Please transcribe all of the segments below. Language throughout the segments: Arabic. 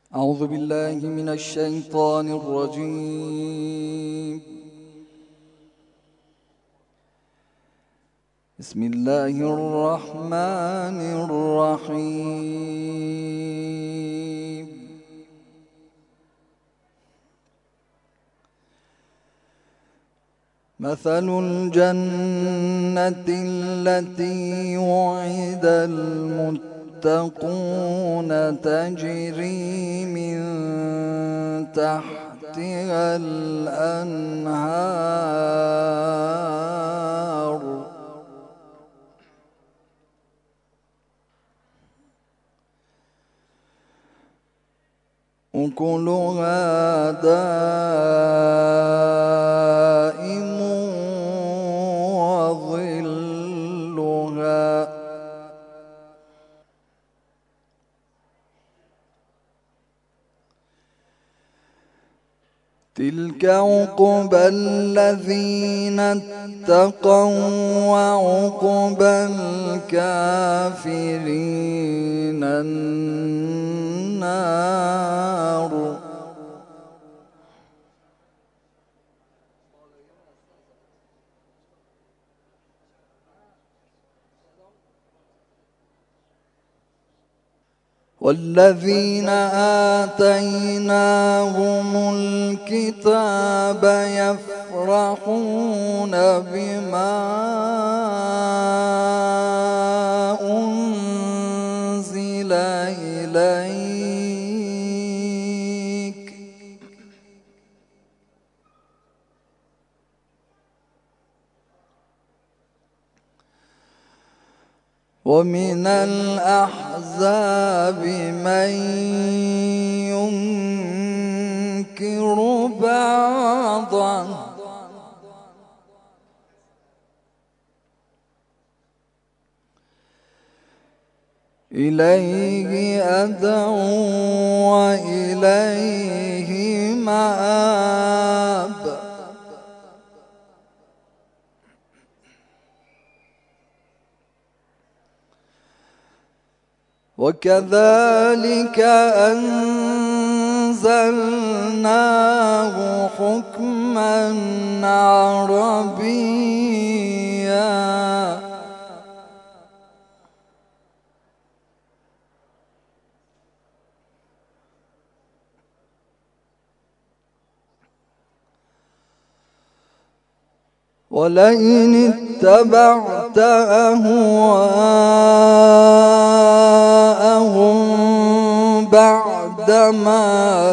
أعوذ بالله من الشيطان الرجيم. بسم الله الرحمن الرحيم. مثل الجنة التي وعد المتقون تجري من تحتها الأنهار أكلها دائم وظلها تلك عقبى الذين اتقوا وعقبى الكافرين النار. والذين آتيناهم الكتاب يفرحون بما أنزل إليك ومن الأحزاب من ينكر بعضه إليه أدعو وإليه مآب. وكذلك أنزلناه حكما عربيا ولئن اتبعت أهواءهم بعدما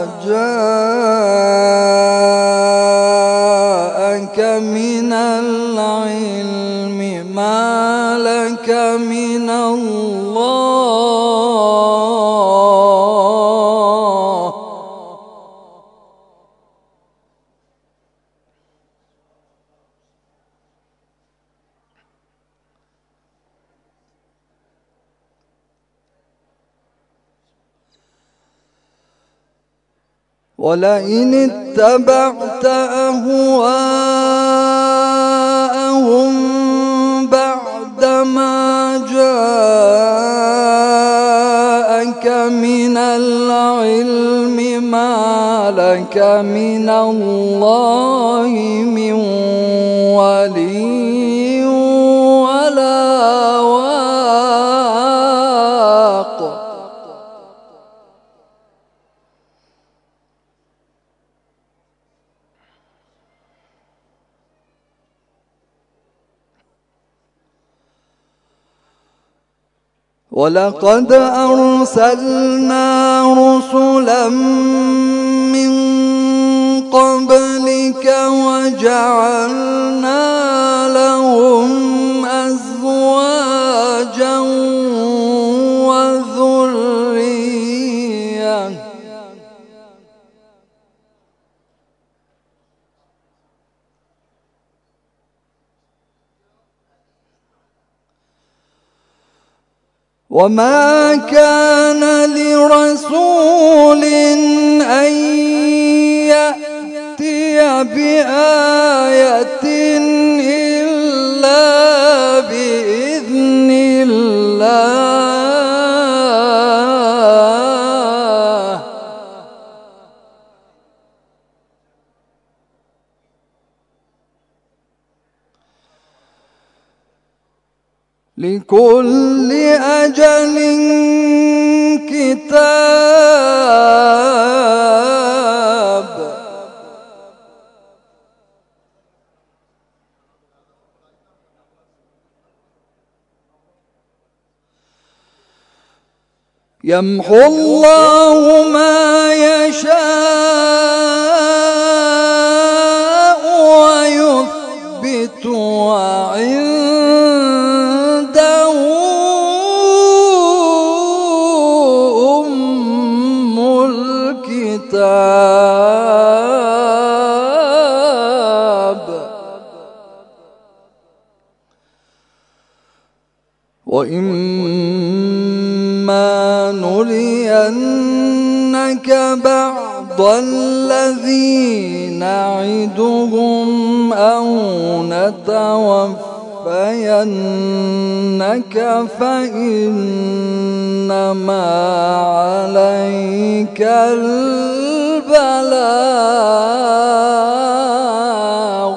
جاءك من العلم ما لك من الله ولئن اتبعت أهواءهم بعدما جاءك من العلم ما لك من الله من ولي ولا واق. ولقد أرسلنا رسلا من قبلك وجعلنا لهم أزواجا وذرية وما كان لرسول أن يأتي بآية إلا بإذن الله لكل أجل كتاب. يمحو الله ما يشاء ويثبت وعنده أم الكتاب. وإما نرينك بعض الذي نعدهم أو نتوفينك فإنما عليك البلاغ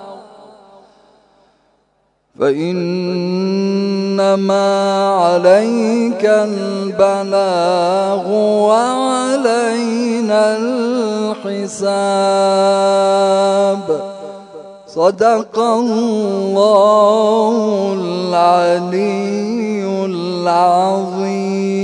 وعلينا الحساب. صدق الله العلي العظيم.